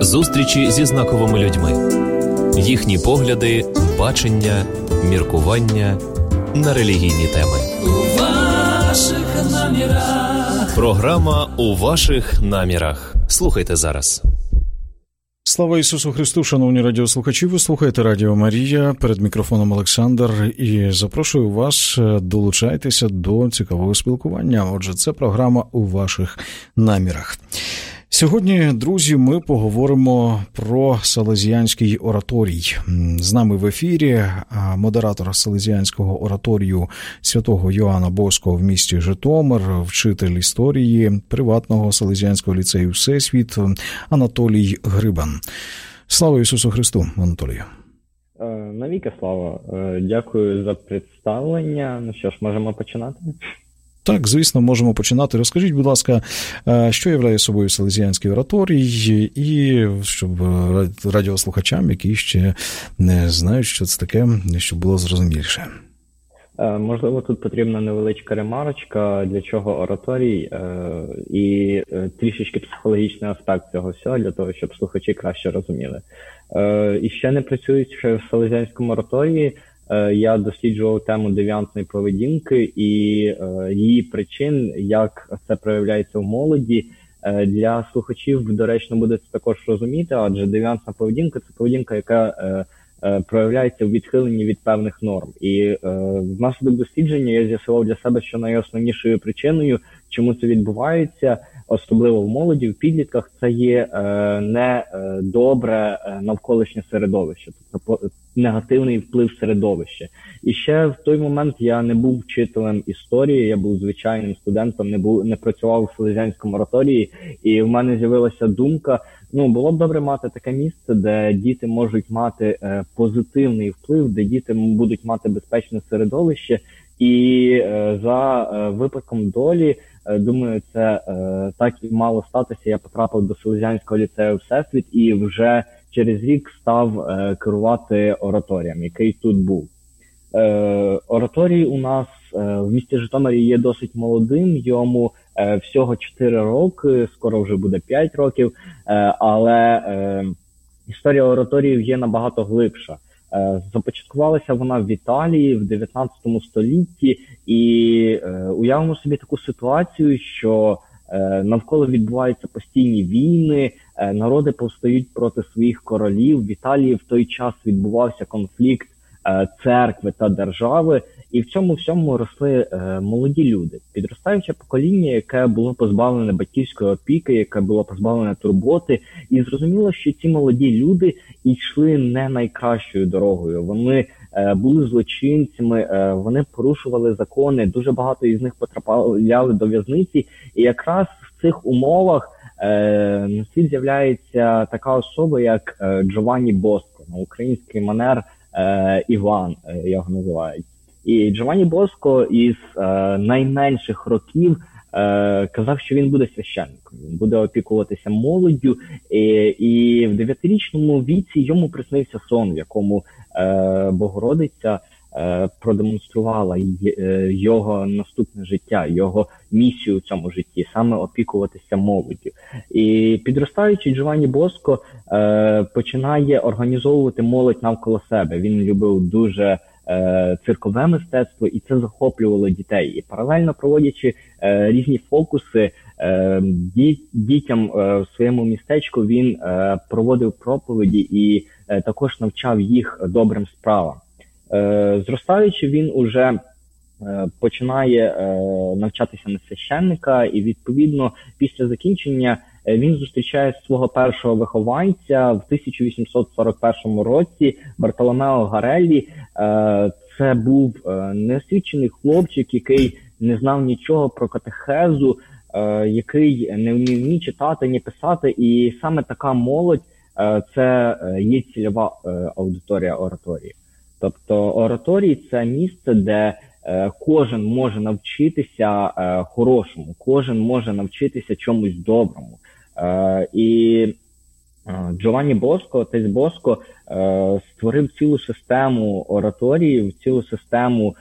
Зустрічі зі знаковими людьми. Їхні погляди, бачення, міркування на релігійні теми. У ваших намірах. Програма «У ваших намірах». Слухайте зараз. Слава Ісусу Христу, шановні радіослухачі, ви слухаєте Радіо Марія, перед мікрофоном Олександр, і запрошую вас, долучайтеся до цікавого спілкування. Отже, це програма «У ваших намірах». Сьогодні, друзі, ми поговоримо про Салезіанський ораторій. З нами в ефірі модератор Салезіанського ораторію святого Йоанна Боського в місті Житомир, вчитель історії приватного Салезіанського ліцею «Всесвіт» Анатолій Грибан. Слава Ісусу Христу, Анатолію! Навіки слава. Дякую за представлення. Ну що ж, можемо починати? Так, звісно, можемо починати. Розкажіть, будь ласка, що являє собою Салезіанський ораторій, і щоб радіослухачам, які ще не знають, що це таке, щоб було зрозуміліше. Можливо, тут потрібна невеличка ремарочка, для чого ораторій, і трішечки психологічний аспект цього всього, для того, щоб слухачі краще розуміли. І ще не працюючи в Салезіанському ораторії, я досліджував тему девіантної поведінки і її причин, як це проявляється в молоді. Для слухачів доречно буде це також розуміти, адже девіантна поведінка – це поведінка, яка проявляється в відхиленні від певних норм. І внаслідок дослідження я з'ясував для себе, що найосновнішою причиною, чому це відбувається, особливо в молоді, в підлітках, це є недобре навколишнє середовище, тобто негативний вплив середовища. І ще в той момент я не був вчителем історії, я був звичайним студентом, не працював у Салезіанському ораторії, і в мене з'явилася думка, було б добре мати таке місце, де діти можуть мати позитивний вплив, де діти будуть мати безпечне середовище, і за випадком долі, думаю, це так і мало статися. Я потрапив до Салезіанського ліцею «Всесвіт» і вже через рік став керувати ораторієм, який тут був. Ораторій у нас в місті Житомирі є досить молодим, йому всього 4 роки, скоро вже буде 5 років, але історія ораторіїв є набагато глибша. Започаткувалася вона в Італії в 19 столітті, і уявимо собі таку ситуацію, що навколо відбуваються постійні війни, народи повстають проти своїх королів. В Італії в той час відбувався конфлікт церкви та держави, і в цьому всьому росли молоді люди. Підростаюче покоління, яке було позбавлене батьківської опіки, яке було позбавлене турботи, і зрозуміло, що ці молоді люди йшли не найкращою дорогою. Вони були злочинцями, вони порушували закони, дуже багато із них потрапляли до в'язниці, і якраз в цих умовах на світ з'являється така особа, як Джованні Боско, на український манер Іван його називають. І Джованні Боско із найменших років казав, що він буде священником, він буде опікуватися молоддю, і в 9-річному віці йому приснився сон, в якому Богородиця продемонструвала його наступне життя, його місію в цьому житті, саме опікуватися молоддю. І підростаючий Джованні Боско починає організовувати молодь навколо себе. Він любив дуже циркове мистецтво, і це захоплювало дітей. І паралельно проводячи різні фокуси дітям в своєму містечку, він проводив проповіді і також навчав їх добрим справам. Зростаючи, він уже починає навчатися на священника, і відповідно після закінчення він зустрічає свого першого вихованця в 1841 році, Бартоломео Гареллі. Це був неосвічений хлопчик, який не знав нічого про катехезу, який не вмів ні читати, ні писати, і саме така молодь це є цільова аудиторія ораторії. Тобто ораторій – це місце, де кожен може навчитися хорошому, кожен може навчитися чомусь доброму. І Джованні Боско, отець Боско, створив цілу систему ораторії, цілу систему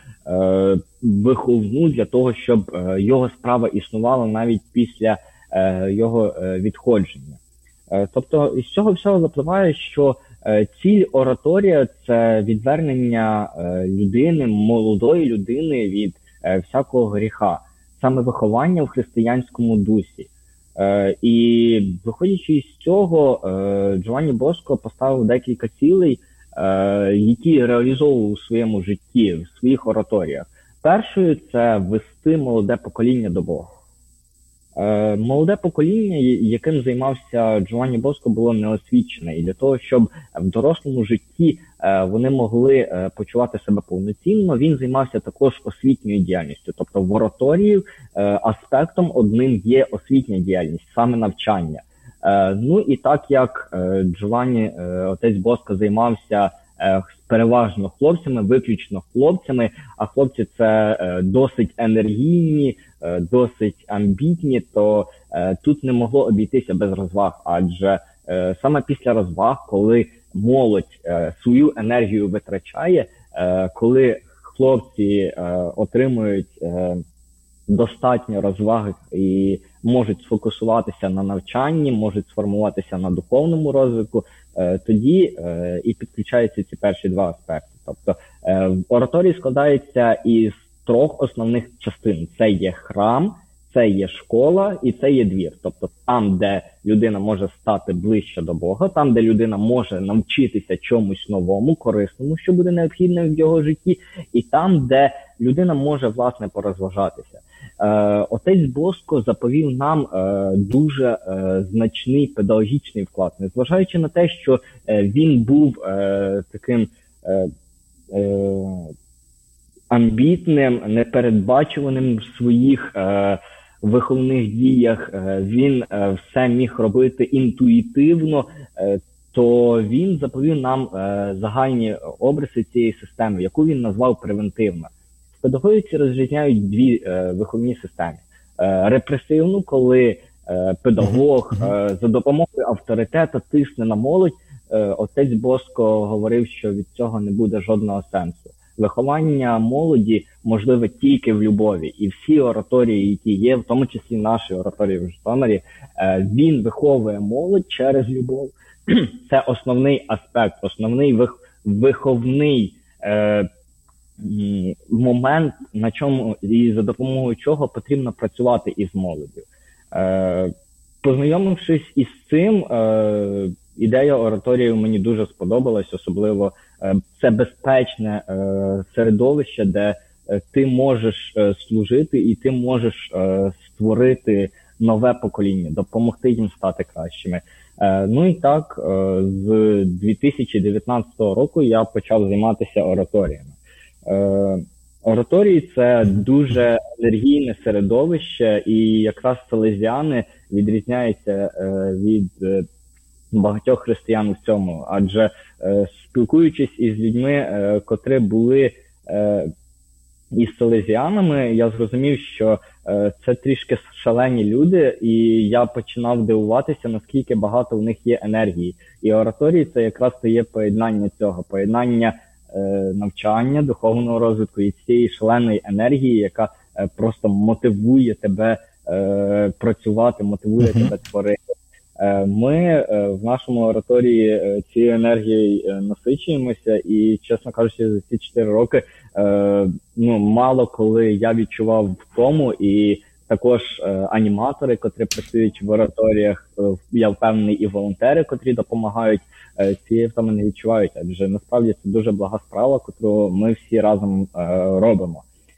виховну для того, щоб його справа існувала навіть після його відходження. Тобто із цього всього запливає, що ціль ораторія – це відвернення людини, молодої людини від всякого гріха, саме виховання в християнському дусі. І виходячи із цього, Джованні Боско поставив декілька цілей, які реалізовував у своєму житті, в своїх ораторіях. Першою – це вести молоде покоління до Бога. Молоде покоління, яким займався Джованні Боско, було неосвічене. І для того, щоб в дорослому житті вони могли почувати себе повноцінно, він займався також освітньою діяльністю. Тобто в ораторії аспектом одним є освітня діяльність, саме навчання. Ну і так як Джованні, отець Боско, займався переважно хлопцями, виключно хлопцями, а хлопці це досить енергійні, досить амбітні, то тут не могло обійтися без розваг, адже саме після розваг, коли молодь свою енергію витрачає, коли хлопці отримують достатньо розваги і можуть сфокусуватися на навчанні, можуть сформуватися на духовному розвитку, тоді і підключаються ці перші два аспекти. Тобто ораторій складається із трьох основних частин. Це є храм, це є школа і це є двір. Тобто там, де людина може стати ближче до Бога, там, де людина може навчитися чомусь новому, корисному, що буде необхідне в його житті, і там, де людина може, власне, порозважатися. Отець Боско заповів нам дуже значний педагогічний вклад, незважаючи на те, що він був таким амбітним, непередбачуваним в своїх виховних діях, він все міг робити інтуїтивно, то він заповів нам загальні обриси цієї системи, яку він назвав превентивна. В педагогіці розрізняють дві виховні системи. Репресивну, коли педагог за допомогою авторитету тисне на молодь. Отець Боско говорив, що від цього не буде жодного сенсу. Виховання молоді можливе тільки в любові. І всі ораторії, які є, в тому числі наші ораторії в Житомирі, він виховує молодь через любов. Це основний аспект, основний виховний момент, на чому і за допомогою чого потрібно працювати із молоддю. Познайомившись із цим, ідея ораторії мені дуже сподобалась, особливо це безпечне середовище, де ти можеш служити і ти можеш створити нове покоління, допомогти їм стати кращими. Ну і так, з 2019 року я почав займатися ораторіями. Ораторії – це дуже енергійне середовище, і якраз салезіани відрізняються від багатьох християн в цьому, адже спілкуючись із людьми, котрі були із салезіанами, я зрозумів, що це трішки шалені люди, і я починав дивуватися, наскільки багато в них є енергії. І ораторії – це якраз є поєднання цього, поєднання навчання, духовного розвитку і цієї шаленої енергії, яка просто мотивує тебе працювати, мотивує тебе творити. Ми в нашому ораторії цією енергією насичуємося, і, чесно кажучи, за ці 4 роки мало коли я відчував втому, і також аніматори, котрі працюють в ораторіях, я впевнений, і волонтери, котрі допомагають, цієї втоми не відчувають, адже насправді це дуже блага справа, котру ми всі разом робимо.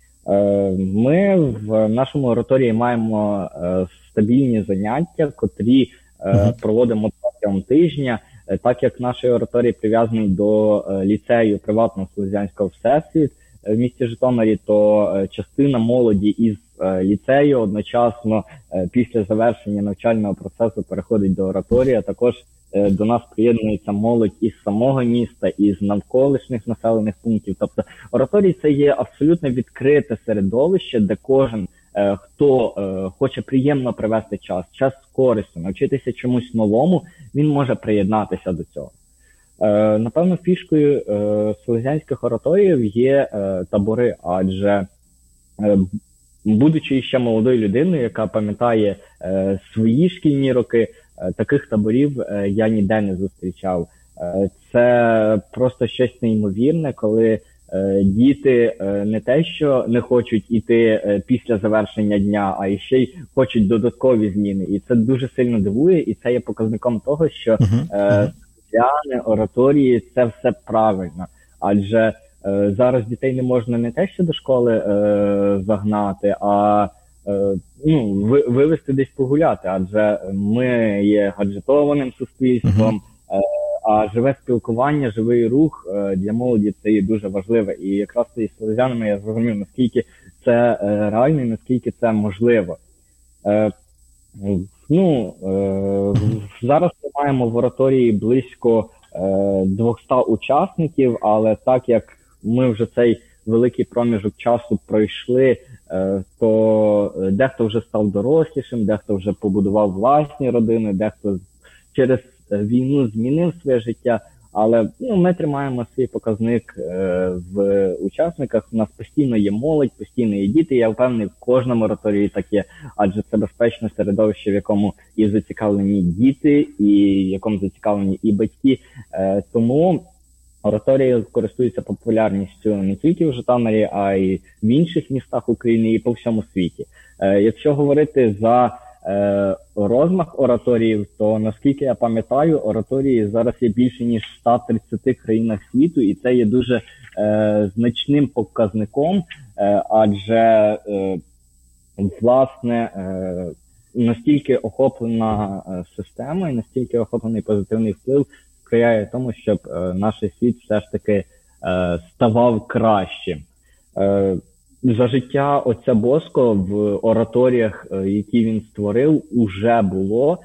Ми в нашому ораторії маємо стабільні заняття, котрі проводимо протягом тижня. Так як наш ораторій прив'язаний до ліцею приватного Селезіанського Всесвіт в місті Житомирі, то частина молоді із ліцею одночасно після завершення навчального процесу переходить до ораторії, а також до нас приєднується молодь із самого міста, із навколишніх населених пунктів. Тобто ораторій – це є абсолютно відкрите середовище, де кожен, хто хоче приємно провести час з користю, навчитися чомусь новому, він може приєднатися до цього. Напевно, фішкою селезіанських ораторіїв є табори, адже будучи ще молодою людиною, яка пам'ятає свої шкільні роки, Таких таборів я ніде не зустрічав. Це просто щось неймовірне, коли діти не те, що не хочуть іти після завершення дня, а ще й хочуть додаткові зміни. І це дуже сильно дивує, і це є показником того, що спеціальні ораторії – це все правильно. Адже зараз дітей не можна не те, що до школи загнати, а вивести десь погуляти. Адже ми є гаджетованим суспільством, а живе спілкування, живий рух для молоді – це є дуже важливе. І якраз із Селезянами я зрозумів, наскільки це реально і наскільки це можливо. Зараз ми маємо в ораторії близько 200 учасників, але так як ми вже цей великий проміжок часу пройшли, то дехто вже став дорослішим, дехто вже побудував власні родини, дехто через війну змінив своє життя, але ми тримаємо свій показник в учасниках. У нас постійно є молодь, постійно є діти. Я впевнений, в кожному ораторії так є, адже це безпечне середовище, в якому і зацікавлені діти, і в якому зацікавлені і батьки. Тому ораторії користуються популярністю не тільки в Житомирі, а й в інших містах України і по всьому світі. Якщо говорити за розмах ораторіїв, то, наскільки я пам'ятаю, ораторії зараз є більше, ніж в 130 країнах світу, і це є дуже значним показником, адже, власне, настільки охоплена система і настільки охоплений позитивний вплив сприяє тому, щоб наш світ все ж таки ставав кращим. За життя отця Боско в ораторіях, які він створив, уже було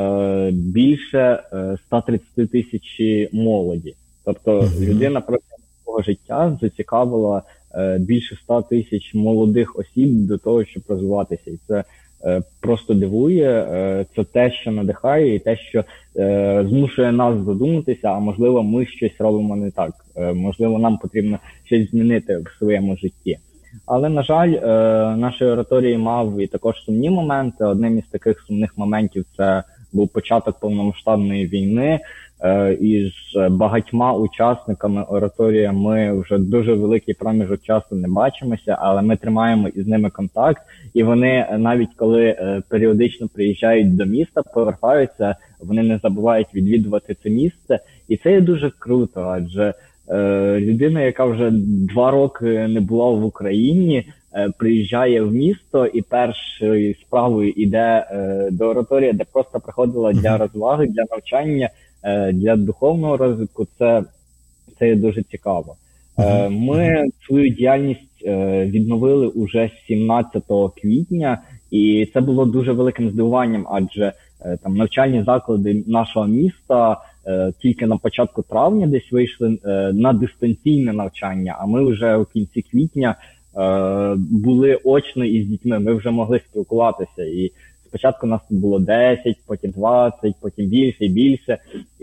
більше 130 тисяч молоді. Тобто людина протягом свого життя зацікавила більше 100 тисяч молодих осіб до того, щоб розвиватися. І це просто дивує, це те, що надихає, і те, що змушує нас задуматися, а можливо ми щось робимо не так, можливо нам потрібно щось змінити в своєму житті. Але, на жаль, нашої ораторії мав і також сумні моменти. Одним із таких сумних моментів це був початок повномасштабної війни. Із багатьма учасниками ораторії ми вже дуже великий проміжок часу не бачимося, але ми тримаємо із ними контакт. І вони, навіть коли періодично приїжджають до міста, повертаються, вони не забувають відвідувати це місце. І це є дуже круто, адже людина, яка вже 2 роки не була в Україні, приїжджає в місто і першою справою йде до ораторії, де просто приходила для розваги, для навчання, для духовного розвитку. Це є дуже цікаво. Ми свою діяльність відновили уже 17 квітня, і це було дуже великим здивуванням, адже там навчальні заклади нашого міста тільки на початку травня десь вийшли на дистанційне навчання, а ми вже у кінці квітня були очно із дітьми, ми вже могли спілкуватися. І спочатку нас тут було 10, потім 20, потім більше і більше,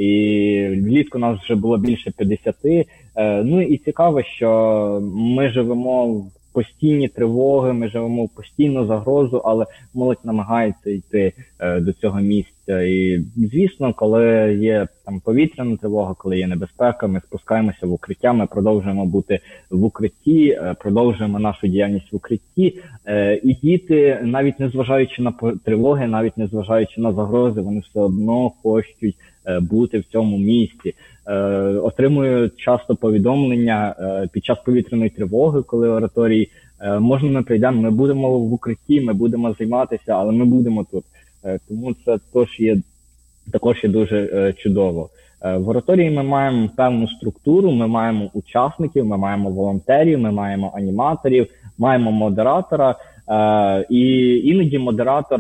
і влітку нас вже було більше 50. Ну і цікаво, що ми живемо в постійні тривоги, ми живемо в постійну загрозу, але молодь намагається йти до цього місця. І, звісно, коли є там повітряна тривога, коли є небезпека, ми спускаємося в укриття, ми продовжуємо бути в укритті, продовжуємо нашу діяльність в укритті. І діти, навіть незважаючи на тривоги, навіть незважаючи на загрози, вони все одно хочуть бути в цьому місці. Отримую часто повідомлення під час повітряної тривоги, коли ораторії, можна ми прийдемо, ми будемо в укритті, ми будемо займатися, але ми будемо тут. Тому це також є дуже чудово. В ораторії ми маємо певну структуру, ми маємо учасників, ми маємо волонтерів, ми маємо аніматорів, маємо модератора, і іноді модератор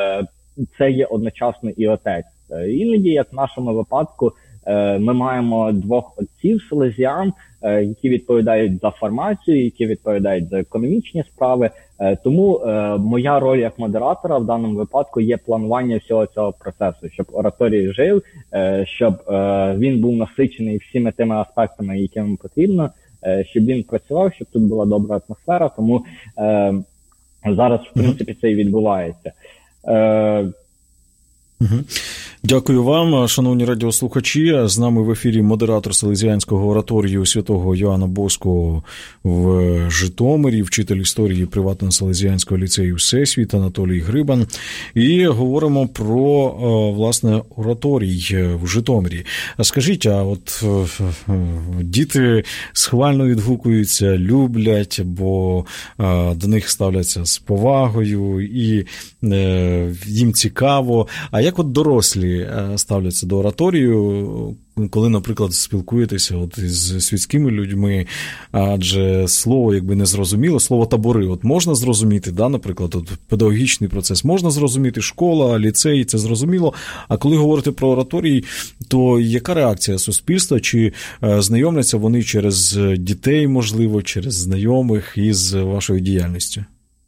це є одночасно і отець. Іноді, як в нашому випадку, ми маємо 2 отців селезіан, які відповідають за формацію, які відповідають за економічні справи. Тому моя роль як модератора в даному випадку є планування всього цього процесу, щоб ораторій жив, щоб він був насичений всіми тими аспектами, які йому потрібно, щоб він працював, щоб тут була добра атмосфера. Тому зараз, в принципі, це і відбувається. Дякую вам, шановні радіослухачі. З нами в ефірі модератор Селезіанського ораторію святого Йоанна Боського в Житомирі, вчитель історії приватного Селезіанського ліцею «Всесвіт» Анатолій Грибан. І говоримо про, власне, ораторій в Житомирі. Скажіть, а от діти схвально відгукуються, люблять, бо до них ставляться з повагою і їм цікаво. А як от дорослі ставляться до ораторію, коли, наприклад, спілкуєтеся от із світськими людьми, адже слово якби не зрозуміло, слово табори от можна зрозуміти, да, наприклад, от педагогічний процес можна зрозуміти, школа, ліцей, це зрозуміло, а коли говорити про ораторій, то яка реакція суспільства, чи знайомляться вони через дітей, можливо, через знайомих із вашою діяльністю?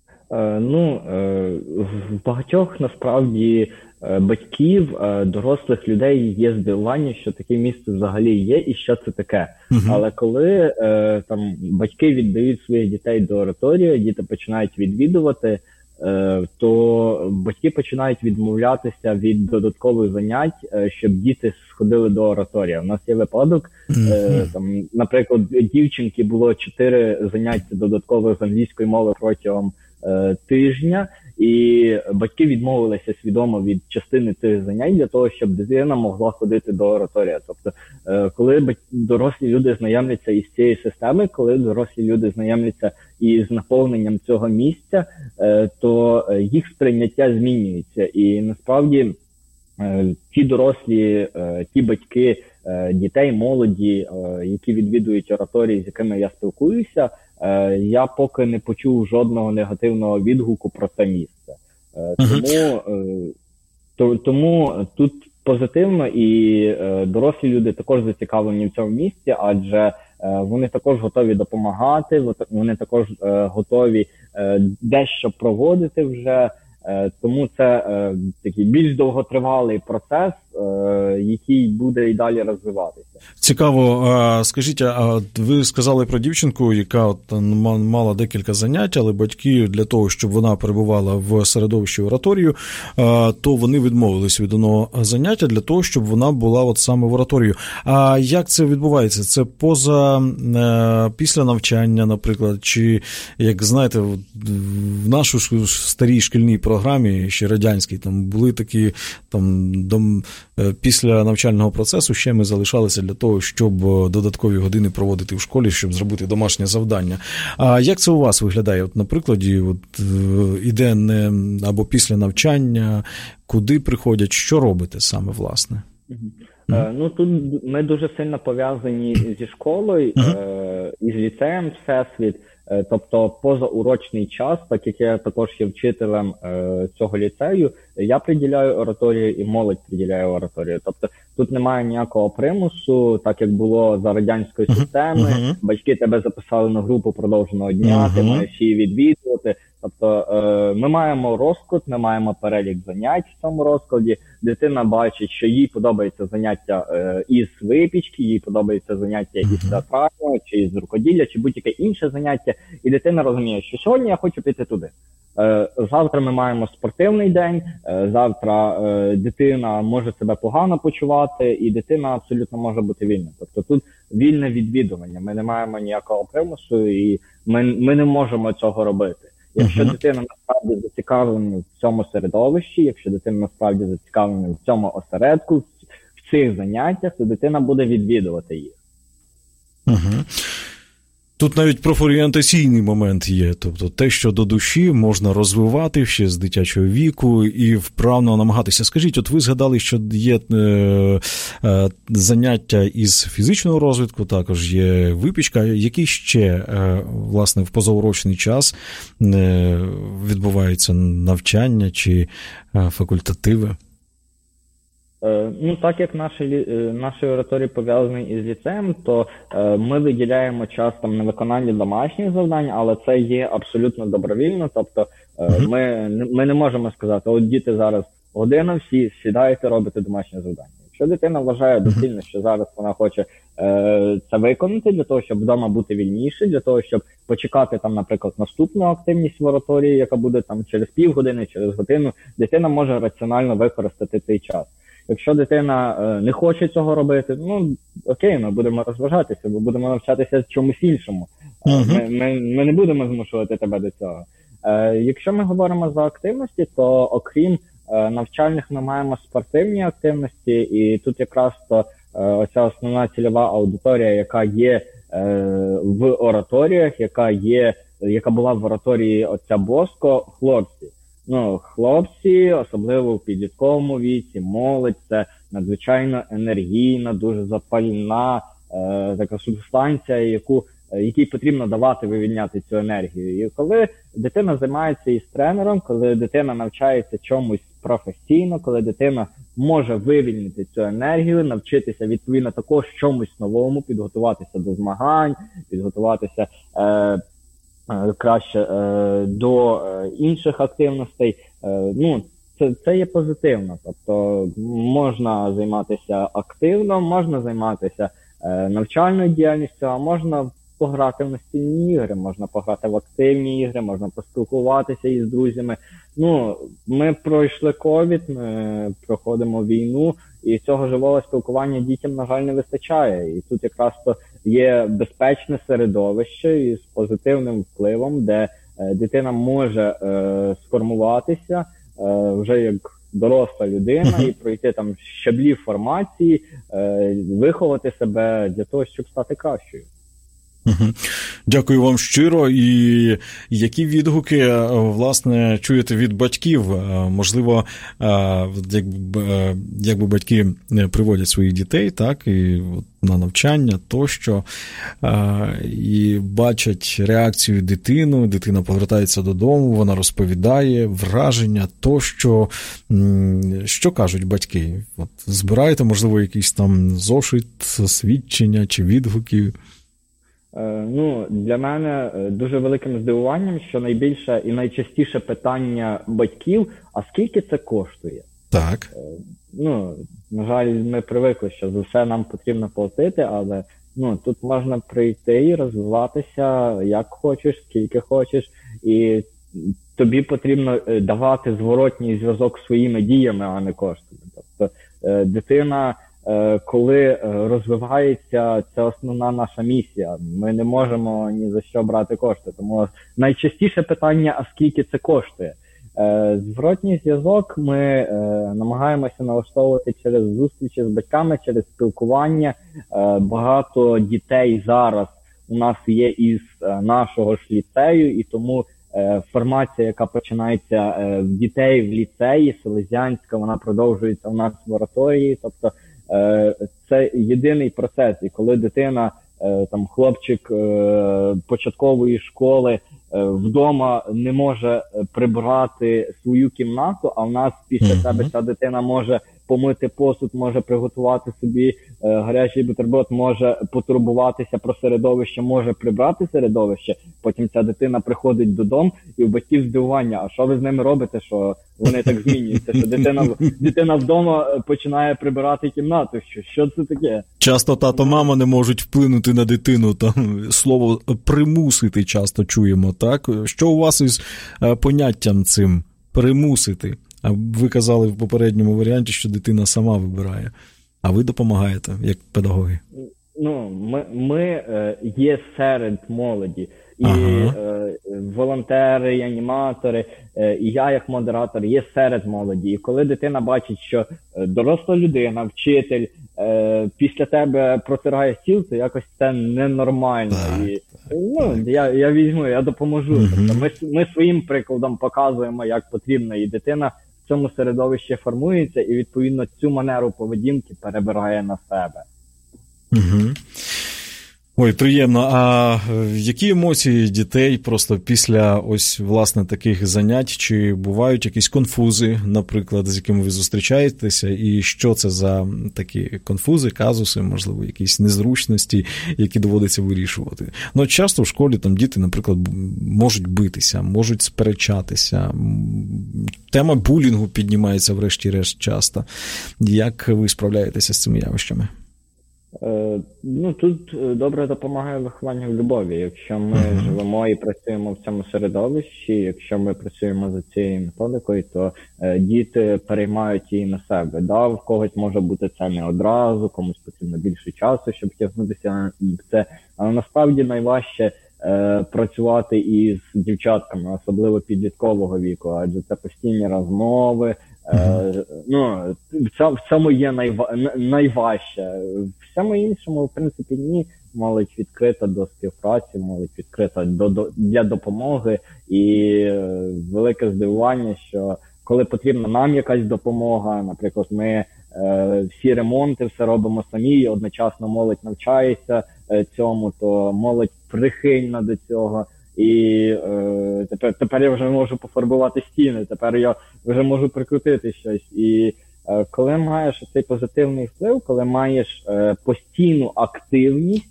В багатьох, насправді, батьків, дорослих людей є здивування, що таке місце взагалі є і що це таке. Але коли там батьки віддають своїх дітей до ораторії, діти починають відвідувати, то батьки починають відмовлятися від додаткових занять, щоб діти сходили до ораторії. У нас є випадок, там, наприклад, дівчинки було 4 заняття додаткових з англійської мови протягом тижня, і батьки відмовилися свідомо від частини цих занять для того, щоб дитина могла ходити до ораторії. Тобто, коли дорослі люди знайомляться із цією системою, коли дорослі люди знайомляться із наповненням цього місця, то їх сприйняття змінюється. І насправді ті дорослі, ті батьки дітей, молоді, які відвідують ораторії, з якими я спілкуюся, я поки не почув жодного негативного відгуку про це місце. Тому тут позитивно, і дорослі люди також зацікавлені в цьому місці, адже вони також готові допомагати, вони також готові дещо проводити вже. Тому це такий більш довготривалий процес, який буде і далі розвиватися. Цікаво. Скажіть, а ви сказали про дівчинку, яка от мала декілька занять, але батьки для того, щоб вона перебувала в середовищі ораторію, то вони відмовились від одного заняття для того, щоб вона була от саме в ораторію. А як це відбувається? Це після навчання, наприклад, чи, як знаєте, в нашій старій шкільній програмі, ще радянській, там були такі, після навчального процесу ще ми залишалися для того, щоб додаткові години проводити в школі, щоб зробити домашнє завдання. А як це у вас виглядає? От, на прикладі, іде не або після навчання, куди приходять, що робите саме, власне? Тут ми дуже сильно пов'язані зі школою, із ліцеєм «Всесвіт». Тобто позаурочний час, так як я також є вчителем цього ліцею, я приділяю ораторію і молодь приділяє ораторію. Тобто тут немає ніякого примусу, так як було за радянської системи. Батьки тебе записали на групу продовженого дня, ти маєш її відвідувати. Тобто ми маємо розклад, ми маємо перелік занять в цьому розкладі. Дитина бачить, що їй подобається заняття із випічки, їй подобається заняття із театрального, чи із рукоділля, чи будь-яке інше заняття. І дитина розуміє, що сьогодні я хочу піти туди. Завтра ми маємо спортивний день, завтра дитина може себе погано почувати, і дитина абсолютно може бути вільна. Тобто тут вільне відвідування, ми не маємо ніякого примусу, і ми не можемо цього робити. Якщо дитина насправді зацікавлена в цьому середовищі, якщо дитина насправді зацікавлена в цьому осередку, в цих заняттях, то дитина буде відвідувати їх. Тут навіть профорієнтаційний момент є, тобто те, що до душі можна розвивати ще з дитячого віку і вправно намагатися. Скажіть, от ви згадали, що є заняття із фізичного розвитку, також є випічка. Які ще, власне, в позаурочний час відбуваються навчання чи факультативи? Так як наші ораторії пов'язані із ліцеєм, то ми виділяємо час на виконання домашніх завдань, але це є абсолютно добровільно. Тобто ми не можемо сказати, от діти зараз година, всі сідаєте, робите домашнє завдання. Якщо дитина вважає доцільно, що зараз вона хоче це виконати для того, щоб вдома бути вільніше, для того, щоб почекати там, наприклад, наступну активність в ораторії, яка буде там через півгодини, через годину, дитина може раціонально використати цей час. Якщо дитина не хоче цього робити, ну окей, ми будемо розважатися, ми будемо навчатися чомусь іншому. Ми не будемо змушувати тебе до цього. Якщо ми говоримо за активності, то окрім навчальних ми маємо спортивні активності, і тут якраз то оця основна цільова аудиторія, яка є в ораторіях, яка була в ораторії отця Боско, хлопці. Ну, хлопці, особливо в підлітковому віці, молодь, це надзвичайно енергійна, дуже запальна така субстанція, якій потрібно давати вивільняти цю енергію. І коли дитина займається із тренером, коли дитина навчається чомусь професійно, коли дитина може вивільнити цю енергію, навчитися відповідно також чомусь новому, підготуватися до змагань, підготуватися краще до інших активностей, ну, це є позитивно. Тобто можна займатися активно, можна займатися навчальною діяльністю, а можна пограти в настільні ігри, можна пограти в активні ігри, можна поспілкуватися із друзями. Ну, ми пройшли ковід, ми проходимо війну, і цього живого спілкування дітям, на жаль, не вистачає. І тут якраз то є безпечне середовище із позитивним впливом, де дитина може сформуватися вже як доросла людина і пройти там щаблі формації, виховати себе для того, щоб стати кращою. Дякую вам щиро. І які відгуки, власне, чуєте від батьків? Можливо, якби батьки приводять своїх дітей, так, і на навчання тощо, і бачать реакцію дитини, дитина повертається додому, вона розповідає, враження тощо. Що кажуть батьки? От, збираєте, можливо, якийсь там зошит, свідчення чи відгуки? Ну, для мене дуже великим здивуванням, що найбільше і найчастіше питання батьків, а скільки це коштує? Так. Ну, на жаль, ми привикли, що за все нам потрібно платити, але ну, тут можна прийти і розвиватися як хочеш, скільки хочеш, і тобі потрібно давати зворотній зв'язок своїми діями, а не коштами. Тобто дитина, коли розвивається, це основна наша місія. Ми не можемо ні за що брати кошти. Тому найчастіше питання, а скільки це коштує? Зворотній зв'язок ми намагаємося налаштовувати через зустрічі з батьками, через спілкування. Багато дітей зараз у нас є із нашого ж ліцею, і тому формація, яка починається в дітей в ліцеї, селезянська, вона продовжується у нас в ораторії. Тобто це єдиний процес. І коли дитина, там хлопчик початкової школи вдома не може прибрати свою кімнату, а в нас після себе ця дитина може помити посуд, може приготувати собі гарячий бутерброд, може потурбуватися про середовище, може прибрати середовище. Потім ця дитина приходить додому, і у батьків здивування, а що ви з ними робите, що вони так змінюються, що дитина вдома починає прибирати кімнату. Що це таке? Часто тато-мама не можуть вплинути на дитину, там слово примусити часто чуємо, так? Що у вас із поняттям цим примусити? А ви казали в попередньому варіанті, що дитина сама вибирає, а ви допомагаєте, як педагоги. Ну, ми є серед молоді. І волонтери, і аніматори, і я як модератор є серед молоді. І коли дитина бачить, що доросла людина, вчитель, після тебе протирає стіл, то якось це ненормально. І, ну, я візьму, я допоможу. Тобто ми своїм прикладом показуємо, як потрібно, і дитина в цьому середовищі формується, і відповідно цю манеру поведінки перебирає на себе. Ой, приємно. А які емоції дітей просто після ось, власне, таких занять? Чи бувають якісь конфузи, наприклад, з якими ви зустрічаєтеся? І що це за такі конфузи, казуси, можливо, якісь незручності, які доводиться вирішувати? Ну, часто в школі там діти, наприклад, можуть битися, можуть сперечатися. Тема булінгу піднімається врешті-решт часто. Як ви справляєтеся з цими явищами? Ну, тут добре допомагає виховання в любові. Якщо ми живемо і працюємо в цьому середовищі, якщо ми працюємо за цією методикою, то діти переймають її на себе. Да, в когось може бути це не одразу, комусь потрібно більше часу, щоб тягнутися в це. Але насправді найважче працювати із дівчатками, особливо підліткового віку, адже це постійні розмови. Ну, в цьому є найважче. В цьому іншому, в принципі, ні. Молодь відкрита до співпраці, молодь відкрита для допомоги. І велике здивування, що коли потрібна нам якась допомога, наприклад, ми всі ремонти, все робимо самі, і одночасно молодь навчається цьому, то молодь прихильна до цього. І тепер я вже можу пофарбувати стіни, тепер я вже можу прикрутити щось. І коли маєш цей позитивний вплив, коли маєш постійну активність,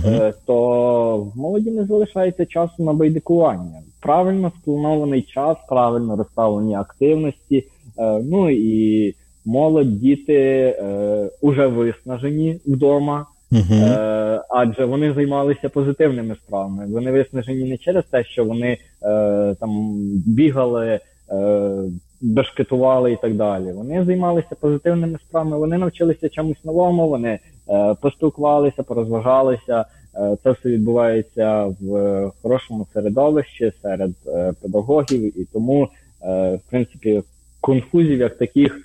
то в молоді не залишається часу на байдикування. Правильно спланований час, правильно розставлені активності. Ну і молодь, діти уже виснажені вдома. Адже вони займалися позитивними справами. Вони виснажені не через те, що вони там бігали, бешкетували і так далі. Вони займалися позитивними справами, вони навчилися чомусь новому, вони поспілкувалися, порозважалися. Це все відбувається в хорошому середовищі серед педагогів, і тому, в принципі, конфузів як таких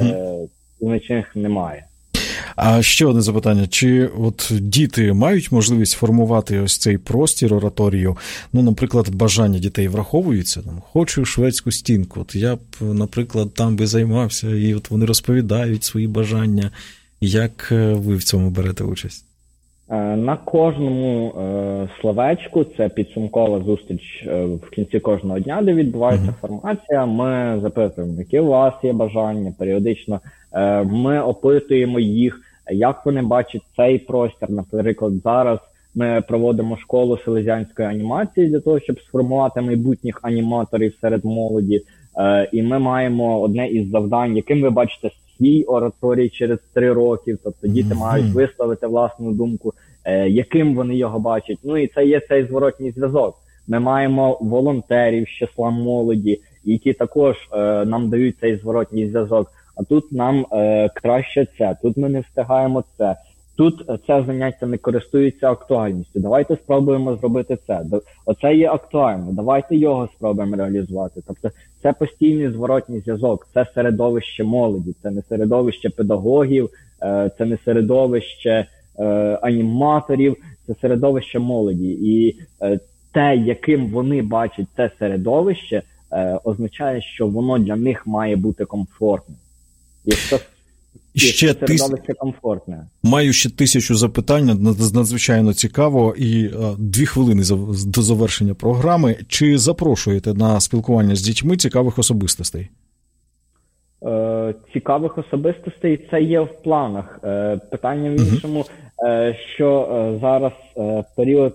значних немає. А ще одне запитання. Чи от діти мають можливість формувати ось цей простір, ораторію? Ну, наприклад, бажання дітей враховуються? Там, хочу шведську стінку. От я б, наприклад, там би займався, і от вони розповідають свої бажання. Як ви в цьому берете участь? На кожному словечку, це підсумкова зустріч в кінці кожного дня, де відбувається формація. Ми запитуємо, які у вас є бажання, періодично ми опитуємо їх, як вони бачать цей простір. Наприклад, зараз ми проводимо школу селезянської анімації для того, щоб сформувати майбутніх аніматорів серед молоді. І ми маємо одне із завдань, яким ви бачите свій ораторій через 3 роки. Тобто діти мають висловити власну думку, яким вони його бачать. Ну і це є цей зворотній зв'язок. Ми маємо волонтерів з числа молоді, які також нам дають цей зворотній зв'язок. А тут нам краще це, тут ми не встигаємо це. Тут це заняття не користується актуальністю. Давайте спробуємо зробити це. Оце є актуально, давайте його спробуємо реалізувати. Тобто це постійний зворотній зв'язок, це середовище молоді, це не середовище педагогів, це не середовище аніматорів, це середовище молоді. І те, яким вони бачать це середовище, означає, що воно для них має бути комфортним. Якщо середовище комфортне. Маю ще 1000 запитань, надзвичайно цікаво, і 2 хвилини до завершення програми. Чи запрошуєте на спілкування з дітьми цікавих особистостей? Цікавих особистостей це є в планах. Питання в іншому, що зараз період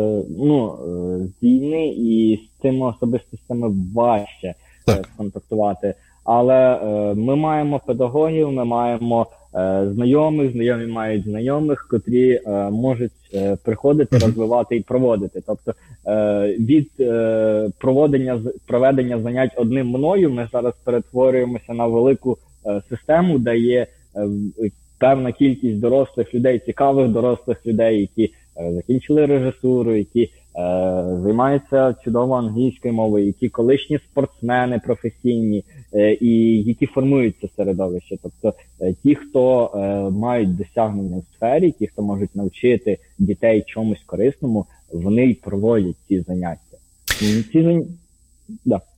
війни, і з цими особистостями важче контактувати. Але ми маємо педагогів, ми маємо знайомих, знайомі мають знайомих, котрі можуть приходити, розвивати і проводити. Тобто від проведення занять одним мною ми зараз перетворюємося на велику систему, де є певна кількість дорослих людей, цікавих дорослих людей, які закінчили режисуру, які займаються чудово англійською мовою, які колишні спортсмени професійні, і які формують це середовище. Тобто ті, хто мають досягнення в сфері, ті, хто можуть навчити дітей чомусь корисному, вони й проводять ці заняття. Да.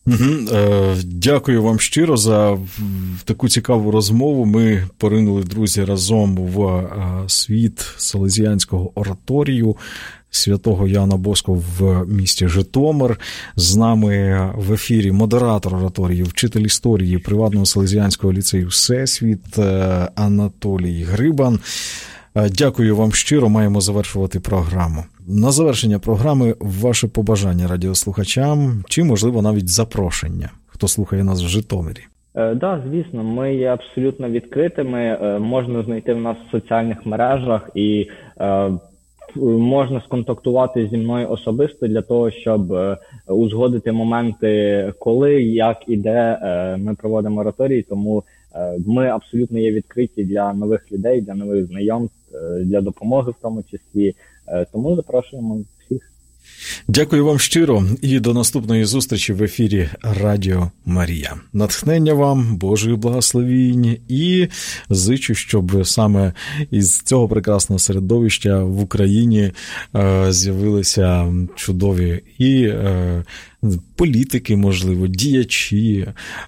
Дякую вам щиро за таку цікаву розмову. Ми поринули, друзі, разом в світ Селезіанського ораторію святого Яна Боско в місті Житомир. З нами в ефірі модератор ораторії, вчитель історії приватного Селезіанського ліцею «Всесвіт» Анатолій Грибан. Дякую вам щиро, маємо завершувати програму. На завершення програми ваше побажання радіослухачам, чи, можливо, навіть запрошення, хто слухає нас в Житомирі. Так, звісно, ми є абсолютно відкритими, можна знайти в нас в соціальних мережах і можна сконтактувати зі мною особисто для того, щоб узгодити моменти, коли, як і де ми проводимо ораторії, тому ми абсолютно є відкриті для нових людей, для нових знайомств, для допомоги в тому числі. Тому запрошуємо всіх. Дякую вам щиро і до наступної зустрічі в ефірі Радіо Марія. Натхнення вам, Божої благословіння, і зичу, щоб саме із цього прекрасного середовища в Україні з'явилися чудові і політики, можливо, діячі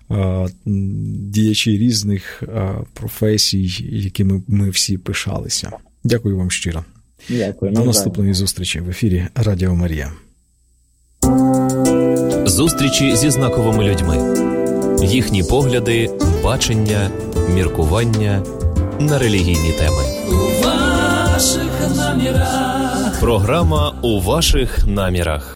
різних професій, якими ми всі пишалися. Дякую вам щиро. Дякую. До наступної зустрічі в ефірі Радіо Марія. Зустрічі зі знаковими людьми. Їхні погляди, бачення, міркування на релігійні теми. У ваших намірах. Програма «У ваших намірах».